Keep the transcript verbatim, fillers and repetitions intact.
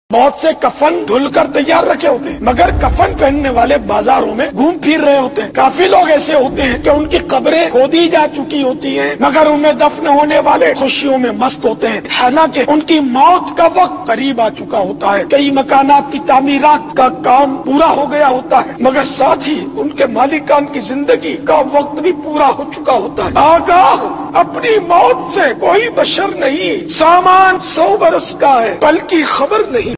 बहुत से कफन धुलकर तैयार रखे होते हैं, मगर कफन पहनने वाले बाजारों में घूम फिर रहे होते हैं। काफी लोग ऐसे होते हैं कि उनकी कब्रें खोदी जा चुकी होती हैं, मगर उनमें दफन होने वाले खुशियों में मस्त होते हैं। हालांकि उनकी मौत का वक्त करीब आ चुका होता है। कई मकानात की तामीरात का काम पूरा हो गया होता है, मगर साथ ही उनके मालिकान की जिंदगी का वक्त भी पूरा हो चुका होता है। आगाह अपनी मौत से कोई बशर नहीं, सामान सौ बरस का है, बल्कि खबर नहीं।